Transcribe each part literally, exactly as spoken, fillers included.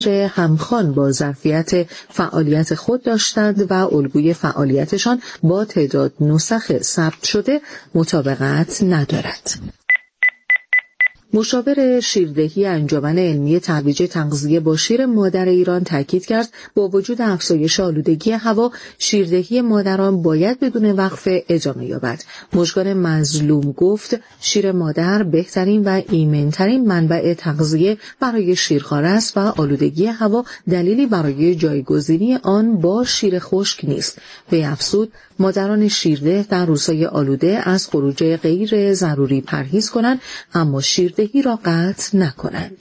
همخوان با ظرفیت فعالیت خود داشتند و الگوی فعالیتشان با تعداد نسخ ثبت شده مطابقت ندارد. مشاور شیردهی انجمن علمی ترویج تغذیه با شیر مادر ایران تاکید کرد با وجود افزایش آلودگی هوا، شیردهی مادران باید بدون وقفه ادامه یابد. مژگان مظلوم گفت شیر مادر بهترین و ایمن‌ترین منبع تغذیه برای شیرخواره است و آلودگی هوا دلیلی برای جایگزینی آن با شیر خشک نیست. وی افزود مادران شیرده در روزهای آلوده از خروج غیر ضروری پرهیز کنند اما شیردهی را قطع نکنند.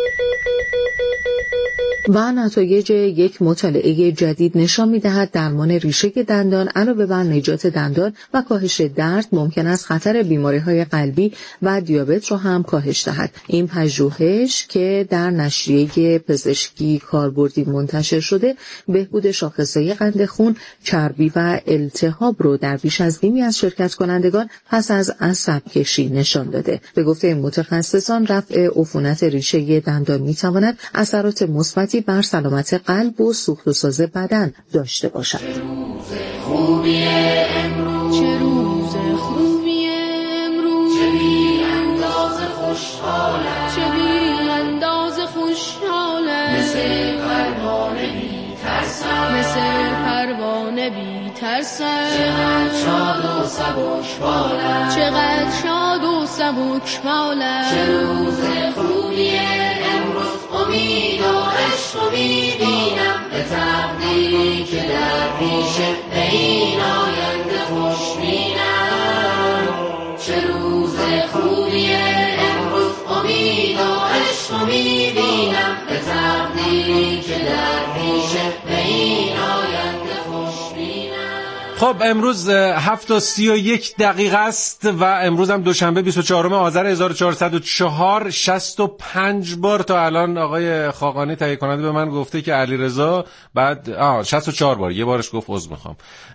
و نتایج یک مطالعه جدید نشان می‌دهد درمان ریشه دندان علاوه بر نجات دندان و کاهش درد ممکن است خطر بیماری‌های قلبی و دیابت را هم کاهش دهد. این پژوهش که در نشریه پزشکی کاربردی منتشر شده، بهبود شاخصه قند خون، چربی و التهاب رو در بیش از نیمی از شرکت کنندگان پس از عصب کشی نشان داده. به گفته متخصصان رفع عفونت ریشه دندان می‌تواند اثرات مثبتی بر سلامت قلب و سوخت و ساز بدن داشته باشد. چه روز خوبیه امروز، چه روز خوبیه امروز، چه بی انداز خوشحاله، چه بی انداز خوشحاله، مثل پروانه بی ترسم، مثل پروانه بی ترسم، چقدر شاد و سبک بالم، چقدر شاد و سبک بالم، چه روز خوبیه امروز، امید و عشق میبینم به تقدیری که در پیشه به این آینده خوش بینم. چه روز خوبیه امروز، امید و عشق میبینم به تقدیری که در پیشه به این آینده خوش بینم. خب امروز هفت و سی و یک دقیقه است و امروز هم دوشنبه بیست و چهارم آذر هزار و چهارصد و چهار. شصت و پنج بار تا الان آقای خاقانی تهیه کننده به من گفته که علیرضا بعد آه شصت و چهار بار، یه بارش گفت عذر میخوام،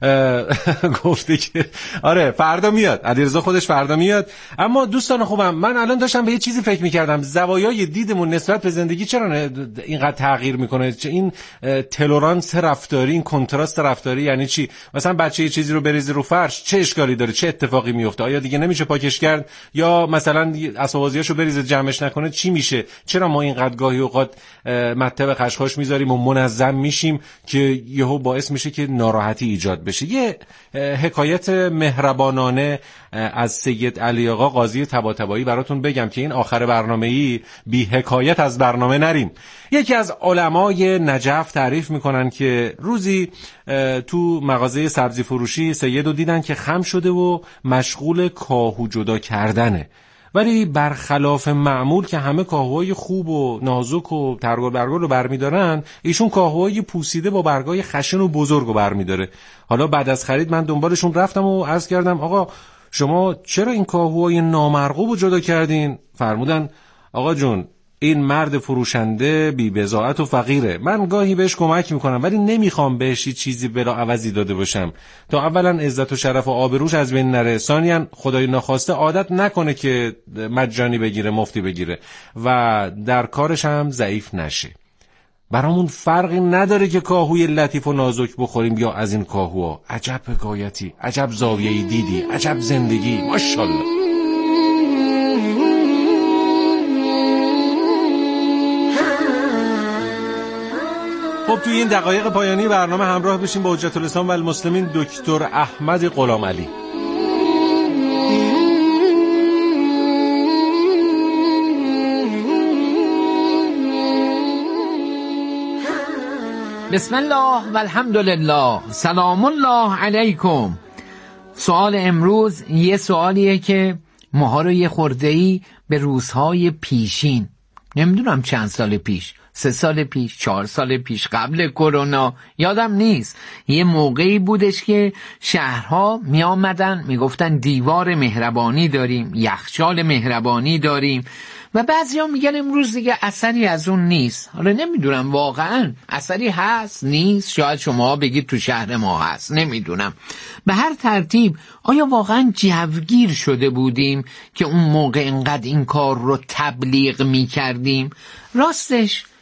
گفته که آره فردا میاد، علیرضا خودش فردا میاد. اما دوستان خوبم، من الان داشتم به یه چیزی فکر میکردم، زوایای دیدمون نسبت به زندگی چرا اینقدر تغییر میکنه؟ این تلورانس رفتاری، این کنتراست رفتاری یعنی چی؟ مثلا بچه یه چیزی رو بریزی رو فرش چه اشکالی داره؟ چه اتفاقی میفته؟ آیا دیگه نمیشه پاکش کرد؟ یا مثلا اسباب‌بازیاشو بریزه جمعش نکنه چی میشه؟ چرا ما اینقدر گاهی اوقات مطب خشخاش میذاریم و منظم میشیم که یهو باعث میشه که ناراحتی ایجاد بشه؟ یه حکایت مهربانانه از سید علی آقا قاضی طباطبایی براتون بگم که این آخر برنامه‌ای بی حکایت از برنامه نریم. یکی از علمای نجف تعریف میکنن که روزی تو مغازه سبزی فروشی سیدو دیدن که خم شده و مشغول کاهو جدا کردنه، ولی برخلاف معمول که همه کاهوهای خوب و نازک و ترگل برگل رو برمیدارن، ایشون کاهوهای پوسیده با برگای خشن و بزرگ رو برمیداره. حالا بعد از خرید من دنبالشون رفتم و عرض کردم آقا شما چرا این کاهوهای نامرغوب رو جدا کردین؟ فرمودن آقا جون این مرد فروشنده بی بضاعت و فقیره، من گاهی بهش کمک میکنم ولی نمیخوام بهش چیزی بلا عوضی داده باشم تا اولا عزت و شرف و آبروش از بین نره، ثانیا خدای ناخواسته عادت نکنه که مجانی بگیره مفتی بگیره و در کارش هم ضعیف نشه. برامون فرقی نداره که کاهوی لطیف و نازک بخوریم یا از این کاهوها. عجب حکایتی، عجب زاویه‌ای دیدی، عجب زندگی، ماشاءالله. خب توی این دقایق پایانی برنامه همراه بشیم با حجت الاسلام و المسلمین دکتر احمد غلام علی. بسم الله و الحمدلله، سلام الله علیکم. سوال امروز یه سوالیه که ماها رو یه خورده‌ای به روزهای پیشین، نمیدونم چند سال پیش، سه سال پیش، چهار سال پیش، قبل کرونا، یادم نیست، یه موقعی بودش که شهرها می آمدن می گفتن دیوار مهربانی داریم، یخچال مهربانی داریم و بعضی ها میگن امروز دیگه اثری از اون نیست. حالا نمیدونم واقعا اثری هست نیست، شاید شما بگید تو شهر ما هست، نمیدونم. به هر ترتیب آیا واقعا جوگیر شده بودیم که اون موقع انقدر این کار رو تبلیغ میکردیم؟ راستش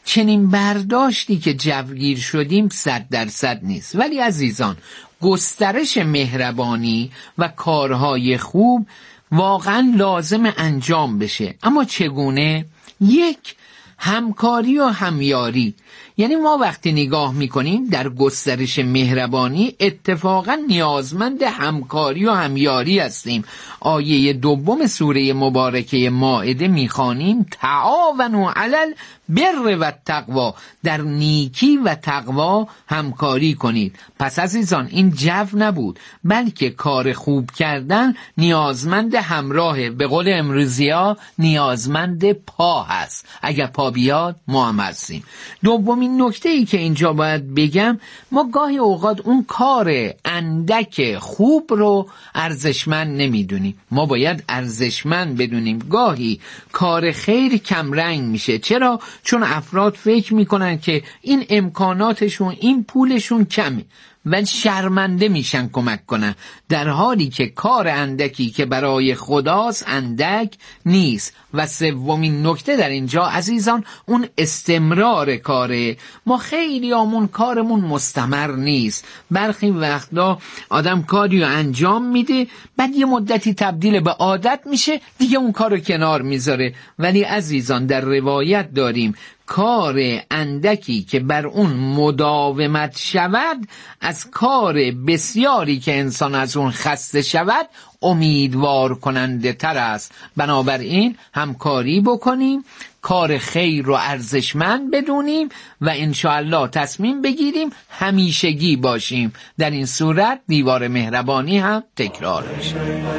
چنین برداشتی که جوگیر شدیم صد درصد نیست. ولی عزیزان، گسترش مهربانی و کارهای خوب واقعا لازم انجام بشه. اما چگونه؟ یک، همکاری و همیاری. یعنی ما وقتی نگاه میکنیم در گسترش مهربانی اتفاقا نیازمند همکاری و همیاری هستیم. آیه دوم سوره مبارکه مائده میخوانیم تعاونوا علی البر و التقوا، در نیکی و تقوا همکاری کنید. پس عزیزان این جو نبود، بلکه کار خوب کردن نیازمند همراهه. به قول امروزیا نیازمند پا هست، اگر پا بیاد ما هم هستیم. دومین نکته ای که اینجا باید بگم، ما گاهی اوقات اون کار اندک خوب رو ارزشمند نمیدونیم. ما باید ارزشمند بدونیم. گاهی کار خیر کم رنگ میشه. چرا؟ چون افراد فکر میکنن که این امکاناتشون، این پولشون کمه و شرمنده میشن کمک کنن، در حالی که کار اندکی که برای خداست اندک نیست. و سومین نکته در اینجا عزیزان اون استمرار کاره. ما خیلی آمون کارمون مستمر نیست. برخی وقتا آدم کاری رو انجام میده، بعد یه مدتی تبدیل به عادت میشه، دیگه اون کار رو کنار میذاره. ولی عزیزان در روایت داریم کار اندکی که بر اون مداومت شود از کار بسیاری که انسان از اون خسته شود امیدوار کننده تر است. بنابراین همکاری بکنیم، کار خیر رو ارزشمند بدونیم و انشاءالله تصمیم بگیریم همیشگی باشیم. در این صورت دیوار مهربانی هم تکرار میشه.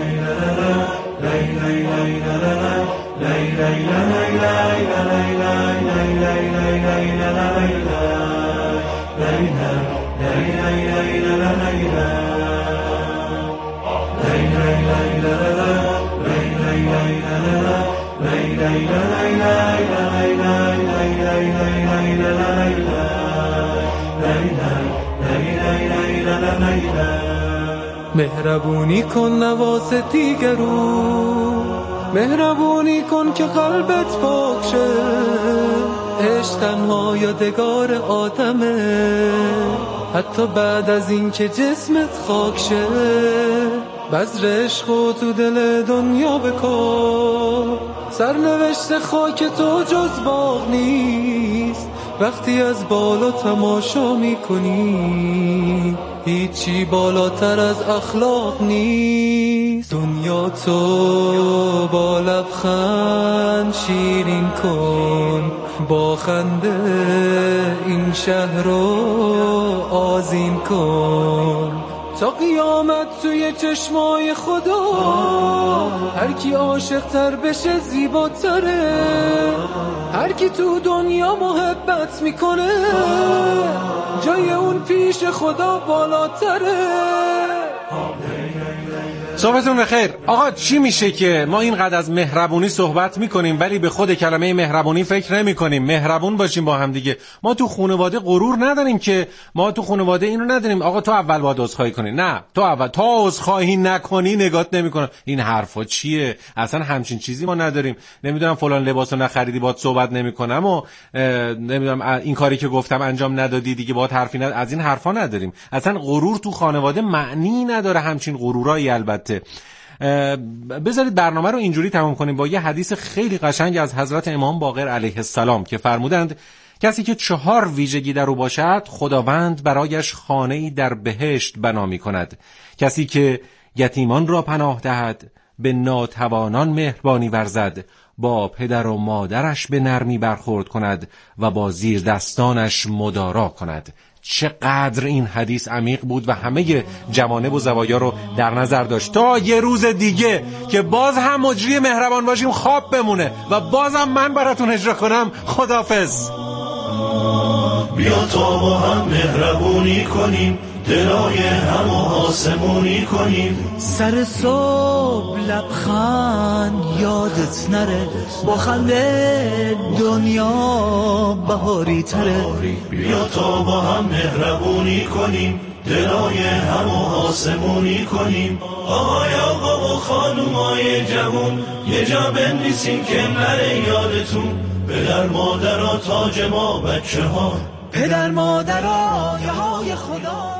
مهربونی کن نواز دیگرو، مهربونی کن که قلبت پاک شه. عشق تنها یادگار آدمه، حتی بعد از این که جسمت خاک شه. بذر عشق و تو دل دنیا بکن، سرنوشت خاک تو جز باغ نیست. وقتی از بالا تماشا میکنی هیچی بالاتر از اخلاق نیست. دنیا تو با لبخند شیرین کن، با خنده این شهر رو آذین کن. تا قیامت توی چشمای خدا هر کی عاشق تر بشه زیباتره. هر کی تو دنیا محبت میکنه جای اون پیش خدا بالاتره. صحبتون بخیر. آقا چی میشه که ما اینقدر از مهربونی صحبت میکنیم ولی به خود کلمه مهربونی فکر نمیکنیم؟ مهربون باشیم با هم دیگه. ما تو خانواده غرور نداریم که ما تو خانواده اینو نداریم آقا تو اول باید عذرخواهی کنی. نه، تو اول تا عذرخواهی نکنی نگات نمیکنه. این حرفا چیه؟ اصلا همچین چیزی ما نداریم. نمیدونم فلان لباسو نخریدی باهات صحبت نمیکنم و نمیدونم این کاری که گفتم انجام ندادی دیگه باهات حرفی ندارم. از این حرفا نداریم. اصلا غرور تو خانواده معنی نداره. همچین غرورایی البته. بذارید برنامه رو اینجوری تمام کنیم با یه حدیث خیلی قشنگ از حضرت امام باقر علیه السلام که فرمودند کسی که چهار ویژگی در او باشد خداوند برایش خانه‌ای در بهشت بنا می‌کند. کسی که یتیمان را پناه دهد، به ناتوانان مهربانی ورزد، با پدر و مادرش به نرمی برخورد کند و با زیر دستانش مدارا کند. چقدر این حدیث عمیق بود و همه جوانب و زوایا رو در نظر داشت. تا یه روز دیگه که باز هم مجری مهربان باشیم خواب بمونه و بازم من براتون اجرا کنم. خداحافظ. بیا تا با هم مهربونی کنیم، دلای هم و آسمونی کنیم. سر صبح لبخند یادت نره، با خنده دنیا بهاری تره. بیا تا با هم مهربونی کنیم، دلای هم و آسمونی کنیم. آقای آقا و خانومای جوون یه جا بنویسیم که نره یادتون. پدر مادرها تاج ما بچه ها، پدر مادرها یه های خدا.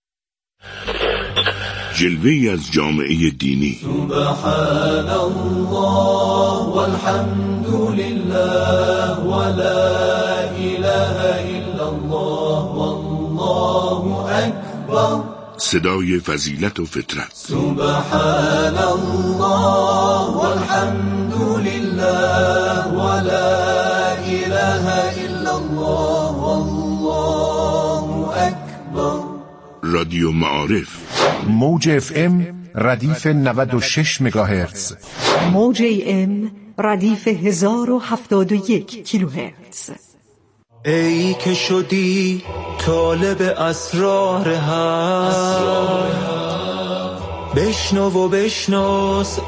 جلوه‌ای از جامعه دینی. سبحان الله والحمد لله ولا اله الا الله والله اکبر. صدای فضیلت و فطرت. سبحان الله والحمد لله ولا اله الا الله والله اکبر. رادیو معارف. موج اف ام ردیف نود و شش مگاهرتز، موج ام ردیف هزار و هفتاد و یک کیلوهرتز. ای که شدی طالب اسرار حق، بشنو و بشناس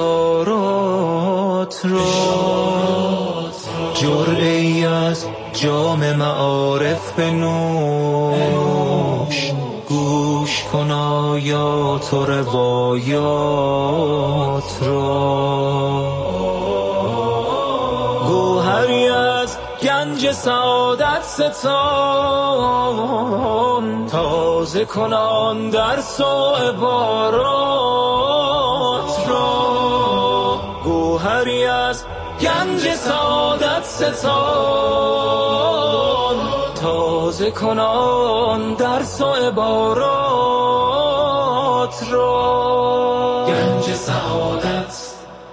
اشارات را، جرعه‌ای از جام معارف بنوش، گوش کن آیات و روایات را. گوهری از گنج سعادت ستان، تازه کنان درس و عبارات را. گوهری از گنج سعادت ستان، تازه کنان درس و عبارات را. گنج سعادت.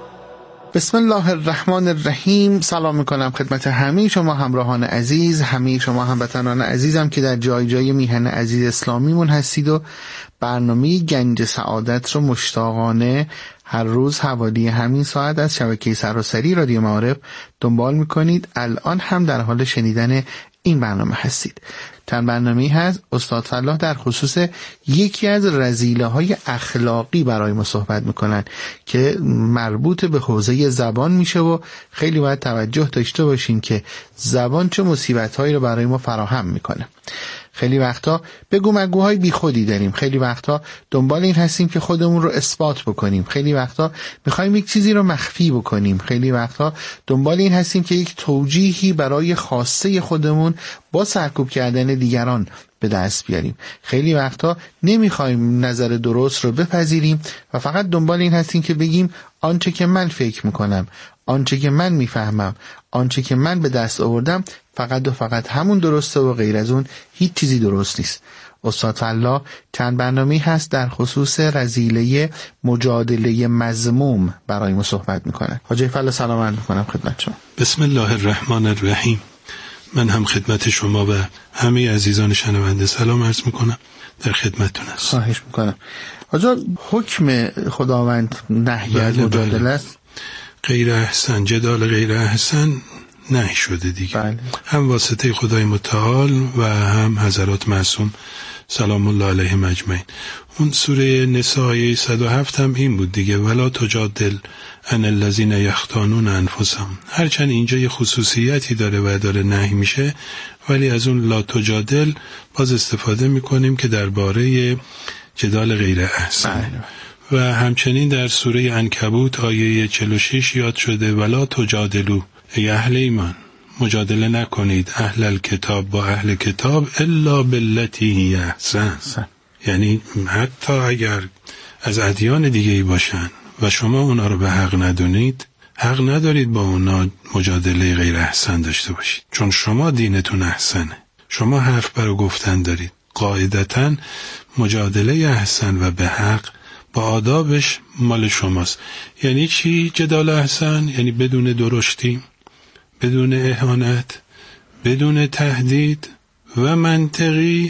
بسم الله الرحمن الرحیم. سلام میکنم خدمت همه شما همراهان عزیز، همه شما هموطنان عزیزم که در جای جای میهن عزیز اسلامیمون هستید و برنامه گنج سعادت رو مشتاقانه هر روز حوالی همین ساعت از شبکه سراسری رادیو معارف دنبال میکنید. الان هم در حال شنیدن این برنامه هستید. چند برنامه‌ای هست استاد فلاح در خصوص یکی از رذیله‌های اخلاقی برای ما صحبت میکنن که مربوط به حوزه زبان میشه و خیلی باید توجه داشته باشیم که زبان چه مصیبت‌هایی رو برای ما فراهم میکنه. خیلی وقتا بگو مگوهای بی خودی داریم، خیلی وقتا دنبال این هستیم که خودمون رو اثبات بکنیم، خیلی وقتا میخوایم یک چیزی رو مخفی بکنیم، خیلی وقتا دنبال این هستیم که یک توجیهی برای خاصه خودمون با سرکوب کردن دیگران به دست بیاریم. خیلی وقتا نمیخوایم نظر درست رو بپذیریم و فقط دنبال این هستیم که بگیم آنچه که من فکر میکنم، آنچه که من میفهمم، آنچه که من به دست آوردم فقط و فقط همون درسته و غیر از اون هیچ چیزی درست نیست. استاد فلاح چند برنامه‌ای هست در خصوص رذیله مجادله مذموم برای ما صحبت میکنه. حاجی فلاح سلام عرض میکنم خدمت شما. بسم الله الرحمن الرحیم. من هم خدمت شما و همه عزیزان شنونده سلام عرض میکنم، در خدمتتون هستم. خواهش میکنم. حاجی حکم خداوند نهی از مجادله است؟ غیر احسن، جدال غیر احسن نهی شده دیگه. بله. هم واسطه خدای متعال و هم حضرات معصوم سلام الله علیهم اجمعین. اون سوره نساء آیه صد و هفت هم این بود دیگه، ولا تجادل عن الذین یختانون انفسهم. هرچند اینجا یه خصوصیتی داره و داره نهی میشه، ولی از اون لا تجادل باز استفاده میکنیم که درباره جدال غیر احسن. بله. و همچنین در سوره عنکبوت آیه چهل و شش یاد شده ولا تجادلوا، ای اهل ایمان مجادله نکنید اهل الکتاب با اهل کتاب الا باللتی هی احسن. یعنی حتی اگر از ادیان دیگه ای باشن و شما اونا رو به حق ندونید، حق ندارید با اونا مجادله غیر احسن داشته باشید، چون شما دینتون احسنه، شما حرف برای گفتن دارید. قاعدتاً مجادله احسن و به حق با آدابش مال شماست. یعنی چی جدال احسن؟ یعنی بدون درشتی، بدون اهانت، بدون تهدید و منطقی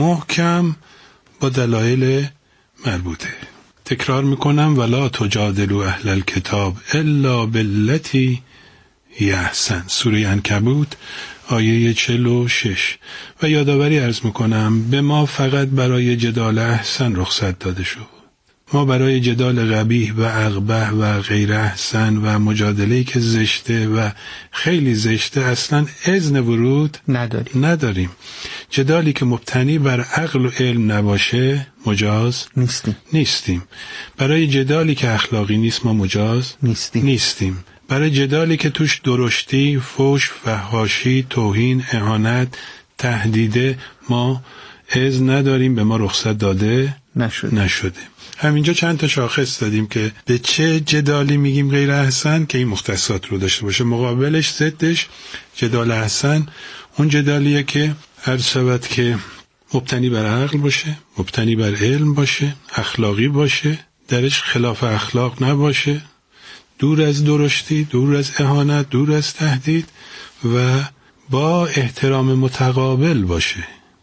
محکم با دلایل مربوطه. تکرار میکنم ولا تجادلوا اهل الکتاب الا باللتی هی احسن، سوره عنکبوت آیه چهل و شش. و یادآوری عرض میکنم به ما فقط برای جدال احسن رخصت داده شد. ما برای جدال قبیح و اقبح و غیر احسن و مجادله‌ای که زشته و خیلی زشته اصلا اذن ورود نداریم. نداریم. جدالی که مبتنی بر عقل و علم نباشه مجاز نیستیم. نیستیم. برای جدالی که اخلاقی نیست ما مجاز نیستیم. نیستیم. برای جدالی که توش درشتی، فحش، فحاشی، توهین، اهانت، تهدیده ما از نداریم، به ما رخصت داده نشده. نشده. همینجا چند تا شاخص دادیم که به چه جدالی میگیم غیر احسن که این مختصات رو داشته باشه. مقابلش، ضدش جدال احسن اون جدالیه که هر شود که مبتنی بر عقل باشه، مبتنی بر علم باشه، اخلاقی باشه، درش خلاف اخلاق نباشه، دور از درشتی، دور از اهانت، دور از تهدید و با احترام متقابل باشه.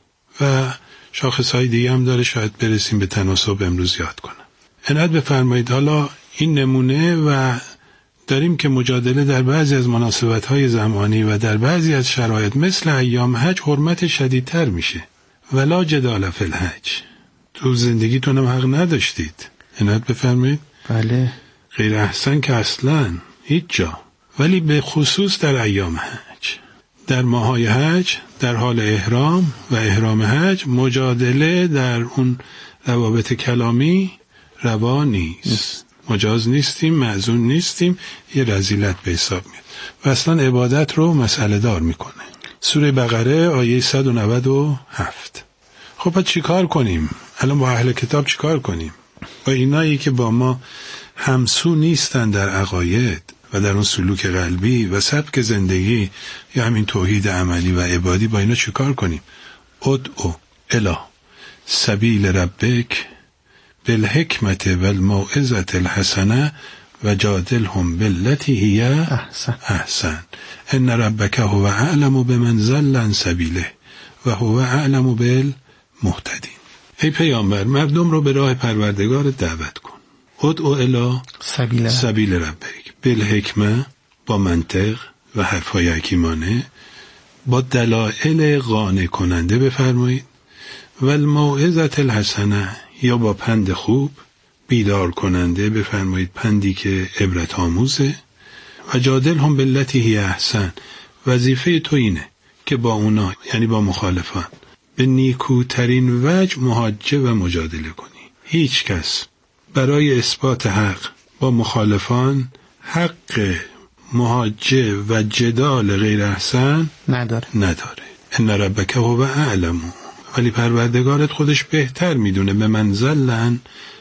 و شاخصهای دیگه هم داره، شاید برسیم به تناسب امروز یاد کنم. عنایت بفرمایید. حالا این نمونه و داریم که مجادله در بعضی از مناسبت‌های زمانی و در بعضی از شرایط مثل ایام حج حرمت شدیدتر میشه. ولا جدال فی الحج. تو زندگیتون هم حق نداشتید. عنایت بفرمایید. بله. غیر احسن که اصلاً هیچ جا، ولی به خصوص در ایام حج، در ماهای حج، در حال احرام و احرام حج، مجادله در اون روابط کلامی روا نیست. مجاز نیستیم، معزون نیستیم، یه رذیلت به حساب میاد و اصلا عبادت رو مسئله دار میکنه. سوره بقره آیه صد و نود و هفت. خب باید چی کار کنیم؟ الان با اهل کتاب چی کار کنیم؟ با اینایی که با ما همسو نیستن در عقاید و در اون سلوک قلبی و سبک زندگی یا همین توحید عملی و عبادی، با اینا چی کار کنیم؟ ادعو الی سبیل ربک بالحکمت والموعظة الحسنه و جادلهم بالتی هی احسن. احسن ان ربک هو اعلم بمن ضل عن سبیله و هو اعلم بالمهتدین. ای پیامبر، مردم رو به راه پروردگار دعوت کن. ادعو الی سبیل, سبیل ربک بالحکمه، با منطق و حرفای حکیمانه، با دلایل قانع کننده بفرمایید، و الموعظة الحسنه، یا با پند خوب بیدار کننده بفرمایید، پندی که عبرت آموزه. و جادلهم بالتی هی احسن، وظیفه تو اینه که با اونا، یعنی با مخالفان، به نیکوترین وجه محاجه و مجادله کنی. هیچ کس برای اثبات حق با مخالفان حق محاجه و جدال غیر احسن نداره نداره. ان ربک هو اعلم، ولی پروردگارت خودش بهتر میدونه به من ضل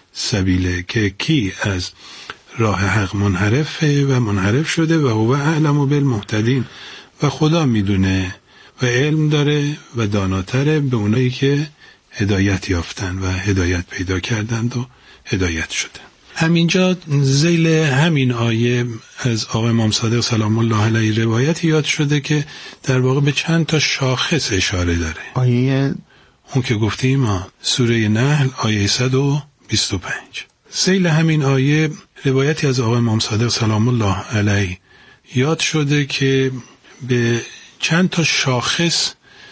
سبیله، که کی از راه حق منحرفه و منحرف شده، و هو اعلم بالمهتدین، و خدا میدونه و علم داره و داناتره به اونایی که هدایت یافتن و هدایت پیدا کردند و هدایت شدن. همینجا ذیل همین آیه از آقای امام صادق سلام الله علیه روایتی یاد شده که در واقع به چند تا شاخص اشاره داره. آیه اون که گفتیم ما سوره نحل آیه صد و بیست و پنج. ذیل همین آیه روایتی از آقای امام صادق سلام الله علیه یاد شده که به چند تا شاخص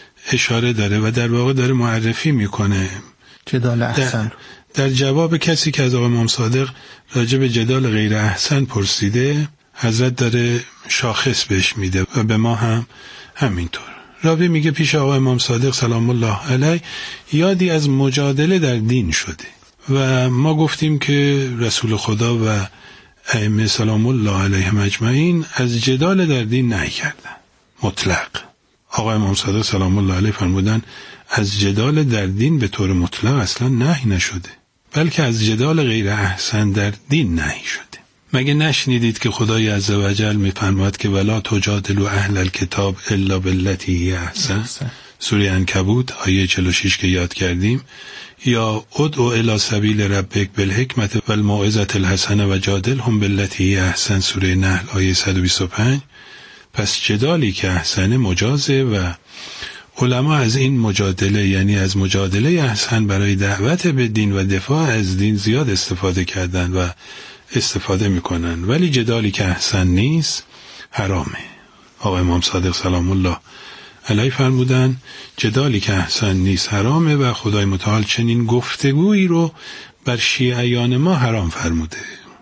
اشاره داره و در واقع داره معرفی میکنه جدال احسن. در, در جواب کسی که از آقای امام صادق راجع به جدال غیر احسن پرسیده، حضرت داره شاخص بهش میده و به ما هم همینطور. راوی میگه پیش آقای امام صادق سلام الله علیه یادی از مجادله در دین شده و ما گفتیم که رسول خدا و ائمه سلام الله علیهم اجمعین از جدال در دین نهی کردن مطلق. آقای امام صادق سلام الله علیه فرمودن از جدال در دین به طور مطلق اصلا نهی نشده، بلکه از جدال غیر احسن در دین نهی شده. مگه نشنیدید که خدای عزوجل میفرماید که ولا تجادلوا اهل الکتاب الا بالتی هی احسن، سوره عنکبوت آیه چهل و شش که یاد کردیم، یا ادعو الی سبیل ربک بالحکمت والموعظة الحسنه و جادلهم بالتی هی احسن، سوره نحل آیه صد و بیست و پنج. پس جدالی که احسن مجازه و علما از این مجادله، یعنی از مجادله احسن برای دعوت به دین و دفاع از دین زیاد استفاده کردن و استفاده میکنن، ولی جدالی که احسن نیست حرامه. آقای امام صادق سلام الله علیه فرمودن جدالی که احسن نیست حرامه و خدای متعال چنین گفتگویی رو بر شیعیان ما حرام فرموده،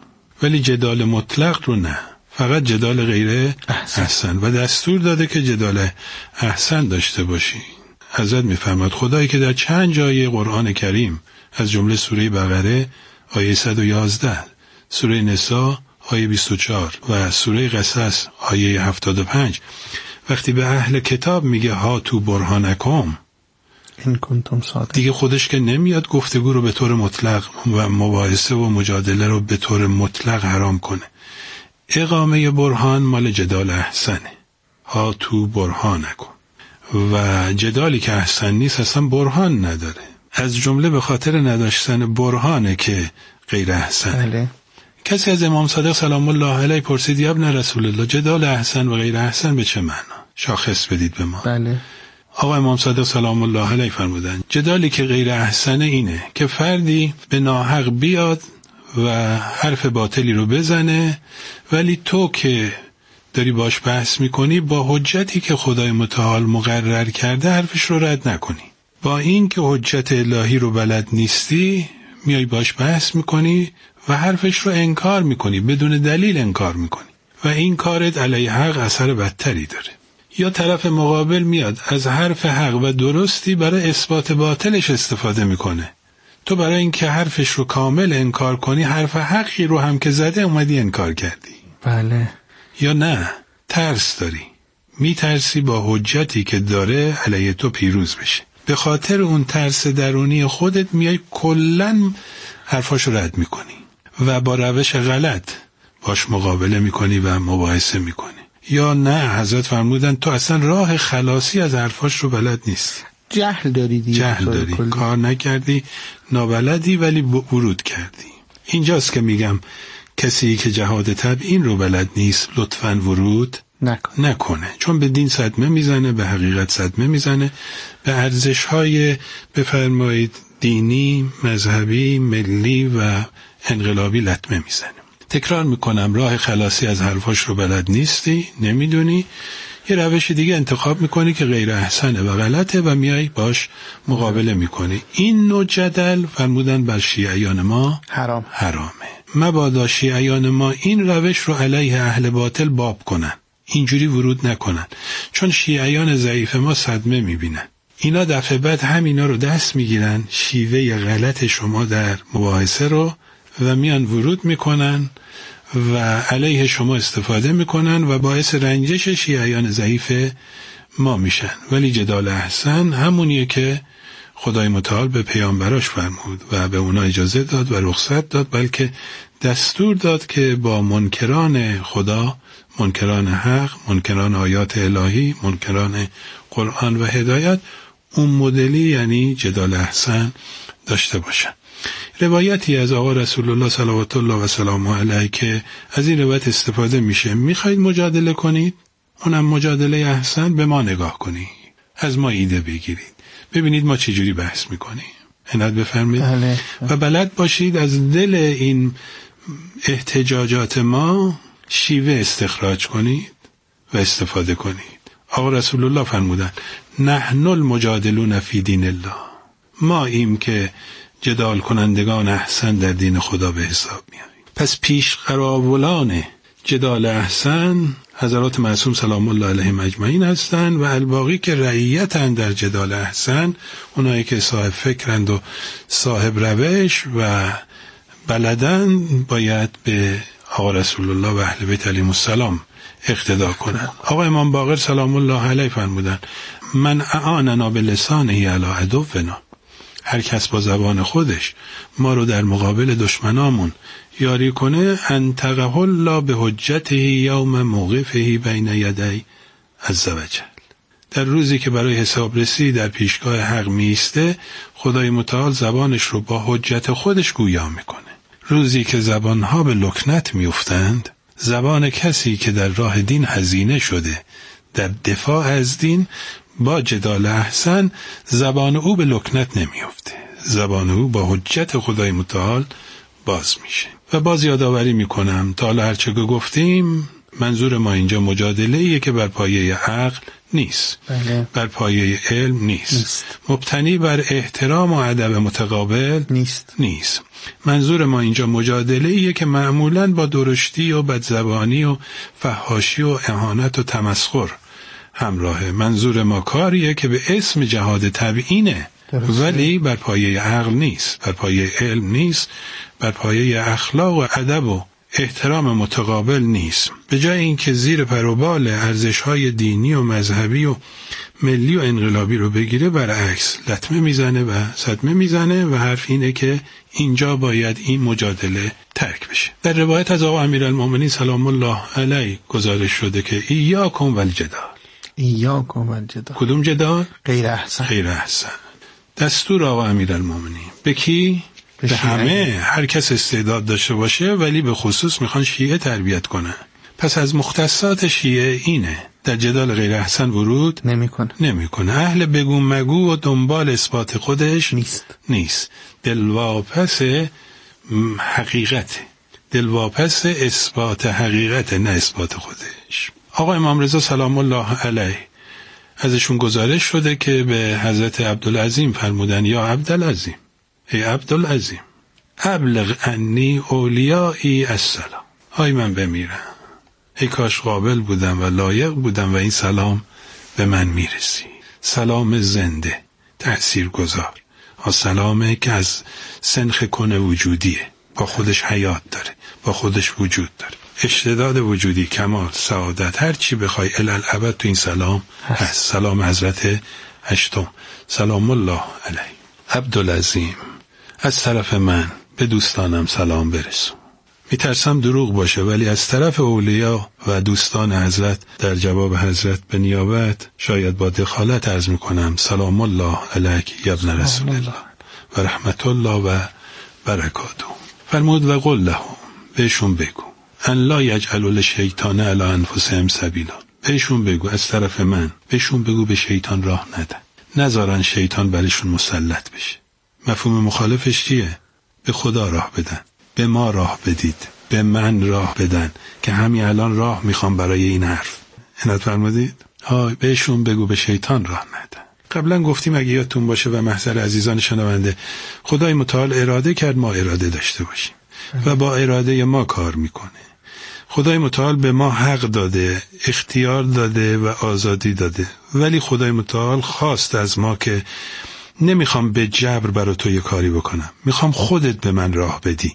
ولی جدال مطلق رو نه، فقط جدال غیر احسن, احسن. و دستور داده که جدال احسن داشته باشی. حضرت میفرماد خدایی که در چند جای قرآن کریم از جمله سوره بقره آیه صد و یازده، سوره نساء آیه بیست و چهار و سوره قصص آیه هفتاد و پنج وقتی به اهل کتاب میگه ها تو برهانکم این کنتم صادق، دیگه خودش که نمیاد گفتگو رو به طور مطلق و مباحثه و مجادله رو به طور مطلق حرام کنه. اقامه برهان مال جدال احسنه، ها تو برهانکم، و جدالی که احسن نیست اصلا برهان نداره. از جمله به خاطر نداشتن برهانه که غیر احسنه. بله. کسی از امام صادق سلام الله علیه پرسید یا ابن رسول الله جدال احسن و غیر احسن به چه معنا؟ شاخص بدید به ما. بله. آقا امام صادق سلام الله علیه فرمودن جدالی که غیر احسن اینه که فردی به ناحق بیاد و حرف باطلی رو بزنه، ولی تو که داری باش بحث میکنی با حجتی که خدای متعال مقرر کرده حرفش رو رد نکنی. با این که حجت الهی رو بلد نیستی میای باش بحث میکنی و حرفش رو انکار میکنی، بدون دلیل انکار میکنی و این کارت علیه حق اثر بدتری داره. یا طرف مقابل میاد از حرف حق و درستی برای اثبات باطلش استفاده میکنه، تو برای اینکه حرفش رو کامل انکار کنی حرف حقی رو هم که زده اومدی انکار کردی. بله. یا نه ترس داری، میترسی با حجتی که داره علیه تو پیروز بشه، به خاطر اون ترس درونی خودت میای کلن حرفاشو رد میکنی و با روش غلط باش مقابله میکنی و مباحثه میکنی. یا نه حضرت فرمودن تو اصلا راه خلاصی از حرفاش رو بلد نیستی، جهل داری دیگه، جهل داری کلی. کار نکردی، نابلدی ولی ورود کردی. اینجاست که میگم کسی که جهاد تبیین رو بلد نیست لطفاً ورود نکنه. نکنه چون به دین صدمه میزنه، به حقیقت صدمه میزنه، به ارزش‌های بفرمایید دینی، مذهبی، ملی و انقلابی لطمه میزنه. تکرار میکنم راه خلاصی از حرفاش رو بلد نیستی، نمیدونی، یه روش دیگه انتخاب میکنی که غیر احسنه و غلطه و میای باش مقابله میکنی. این نوع جدل فرمودن بر شیعیان ما حرام حرامه. مبادا شیعیان ما این روش رو علیه اهل باطل باب کنن، اینجوری ورود نکنن، چون شیعیان ضعیف ما صدمه میبینن. اینا دفعه بعد همینا رو دست میگیرن، شیوه غلط شما در مباحثه رو، و میان ورود میکنن و علیه شما استفاده میکنن و باعث رنجش شیعیان ضعیف ما میشن. ولی جدال احسن همونیه که خدای متعال به پیامبراش فرمود و به اونا اجازه داد و رخصت داد، بلکه دستور داد که با منکران خدا، منکران حق، منکران آیات الهی، منکران قرآن و هدایت، اون مدلی یعنی جدال احسن داشته باشن. روایتی از آقا رسول الله صلوات الله و سلامه علیه که از این روایت استفاده میشه. میخواید مجادله کنید؟ اونم مجادله احسن، به ما نگاه کنید، از ما ایده بگیرید، ببینید ما چجوری بحث میکنیم، عنایت بفرمایید. بله. و بلد باشید از دل این احتجاجات ما شیوه استخراج کنید و استفاده کنید. آقا رسول الله فرمودن نحن المجادلون فی دین الله، ما ایم که جدال کنندگان احسن در دین خدا به حساب میاییم. پس پیش قراولان جدال احسن حضرات معصوم سلام الله علیهم اجمعین هستند و الباقی که رعیتند در جدال احسن، اونایی که صاحب فکرند و صاحب روش و بلدن، باید به آقا رسول الله و اهل بیت علیهم السلام اقتدا کنند. آقا امام باقر سلام الله علیه فرمودن من اعاننا بلسانه علی عدونا، هر کس با زبان خودش ما رو در مقابل دشمنامون یاری کنه، انتقه الله به حجته یوم موقفه بین یدی عزوجل، در روزی که برای حسابرسی در پیشگاه حق میسته خدای متعال زبانش رو با حجت خودش گویا میکنه. روزی که زبانها به لکنت میافتند، زبان کسی که در راه دین هزینه شده در دفاع از دین، با جدال احسن زبان او به لکنت نمیافته، زبان او با حجت خدای متعال باز میشه. و باز یادآوری میکنم تا حالا هرچه گفتیم منظور ما اینجا مجادله‌ایه که بر پایه عقل نیست، بله. بر پایه علم نیست. نیست، مبتنی بر احترام و ادب متقابل نیست. نیست. منظور ما اینجا مجادله‌ایه که معمولاً با درشتی و بدزبانی و فحاشی و اهانت و تمسخر همراهه. منظور ما کاریه که به اسم جهاد تبیینه، ولی بر پایه عقل نیست، بر پایه علم نیست، بر پایه اخلاق و ادب و احترام متقابل نیست. به جای اینکه زیر پر و بال ارزش‌های دینی و مذهبی و ملی و انقلابی رو بگیره، برعکس لطمه میزنه و صدمه میزنه و حرف اینه که اینجا باید این مجادله ترک بشه. در روایت از آقا امیرالمومنین سلام الله علیه گزارش شده که ایاکم والجدال. ایاکم والجدال. کدوم جدال؟ غیر احسن. غیر احسن. دستور آقا امیرالمومنین. به کی؟ به, به همه. هر کس استعداد داشته باشه، ولی به خصوص میخوان شیعه تربیت کنن. پس از مختصات شیعه اینه در جدال غیر احسن ورود نمیکنه. نمیکنه. اهل بگو مگو و دنبال اثبات خودش نیست. نیست. دلواپس حقیقت. دلواپس اثبات حقیقت، نه اثبات خودش. آقا امام رضا سلام الله علیه ازشون گزارش شده که به حضرت عبدالعظیم فرمودن یا عبدالعظیم، ای عبدالعظیم ابلغ انی اولیایی السلام. های من بمیرم، ای کاش قابل بودم و لایق بودم و این سلام به من میرسی. سلام زنده، تأثیر گذار، سلامی که از سنخ کنه وجودیه، با خودش حیات داره، با خودش وجود داره، اشتداد وجودی، کمال، سعادت، هر چی بخوای الالعبد تو این سلام هست. سلام حضرت هشتم سلام الله علیه. عبدالعظیم از طرف من به دوستانم سلام برسون. میترسم دروغ باشه، ولی از طرف اولیا و دوستان حضرت در جواب حضرت به نیابت شاید با دخالت عرض میکنم سلام الله علیک یا ابن رسول الله و رحمت الله و برکاته. فرمود و قل لهم، بهشون بگو ان لا یجعلوا للشیطان علی انفسهم سبیلا. بهشون بگو از طرف من، بهشون بگو به شیطان راه ندن، نذارن شیطان برشون مسلط بشه. مفهوم مخالفش چیه؟ به خدا راه بدن، به ما راه بدید، به من راه بدن که همین الان راه میخوام برای این حرف. عنایت فرمودید؟ های بهشون بگو به شیطان راه ندن. قبلا گفتیم اگه یادتون باشه و محضر عزیزان شنونده، خدای متعال اراده کرد ما اراده داشته باشیم و با اراده ما کار میکنه. خدای متعال به ما حق داده، اختیار داده و آزادی داده، ولی خدای متعال خواست از ما که نمیخوام به جبر برای تو یه کاری بکنم، میخوام خودت به من راه بدی.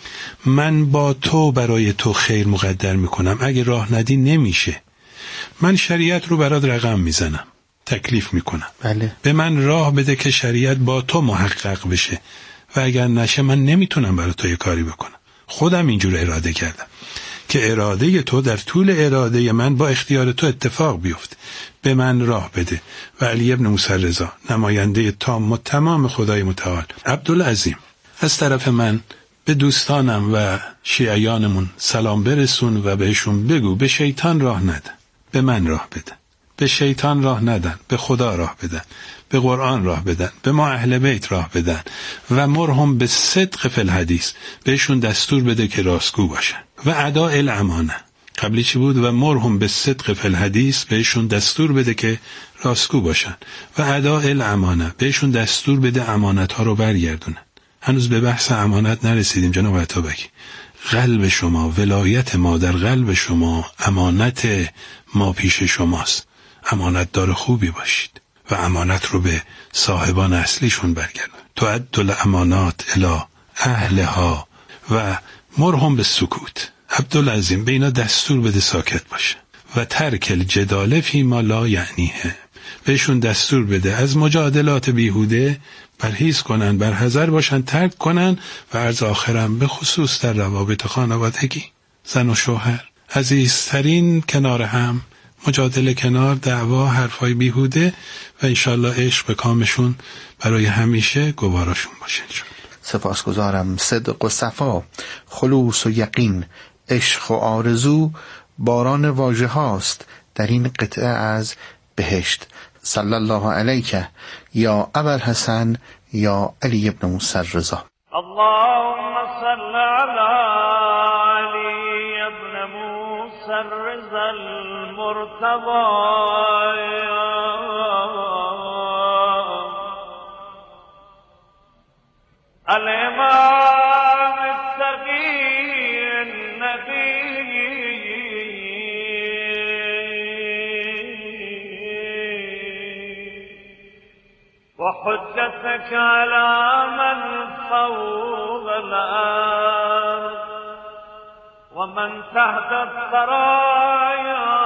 من با تو برای تو خیر مقدر میکنم، اگه راه ندی نمیشه. من شریعت رو برات رقم میزنم، تکلیف میکنم. بله. به من راه بده که شریعت با تو محقق بشه و اگر نشه من نمیتونم برای تو یه کاری بکنم. خودم اینجور اراده کردم که اراده تو در طول اراده من با اختیار تو اتفاق بیفته. به من راه بده. و علی ابن موسی رضا نماینده تام و تمام خدای متعال. عبدالعظیم از طرف من به دوستانم و شیعیانمون سلام برسون و بهشون بگو به شیطان راه ندن، به من راه بدن. به شیطان راه ندن، به خدا راه بدن، به قرآن راه بدن، به ما اهل بیت راه بدن و مرهم به صدق فی الحدیث، بهشون دستور بده که راستگو باشن و اداء الامانه. قبلی چی بود؟ و مرهم به صدق فی الحدیث، بهشون دستور بده که راستگو باشن و اداء الامانه، بهشون دستور بده امانت ها رو برگردونن. هنوز به بحث امانت نرسیدیم جناب عطابکی. قلب شما، ولایت ما در قلب شما، امانت ما پیش شماست. امانت دار خوبی باشید و امانت رو به صاحبان اصلیشون برگردون. تؤد الامانات الی اهلها و مرهم به سکوت. عبدالعظیم به اینا دستور بده ساکت باشه و ترک الجدال فی ما لا یعنیه. بهشون دستور بده از مجادلات بیهوده پرهیز کنن، برحذر باشن، ترک کنن و عرض آخرم به خصوص در روابط خانوادگی، زن و شوهر عزیزترین کنار هم، مجادله کنار، دعوا، حرفای بیهوده و انشالله عشق به کامشون برای همیشه گواراشون باشه. سپاسگزارم. صدق و صفا، خلوص و یقین، عشق و آرزو باران واژه هاست در این قطعه از بهشت. صلی الله علیک یا ابوالحسن یا علی ابن موسی رضا. اللهم صل علی علی ابن موسی رضا المرتضی الامام التقی النبی وحجتك على من فوق الأرض ومن تحت الثرايا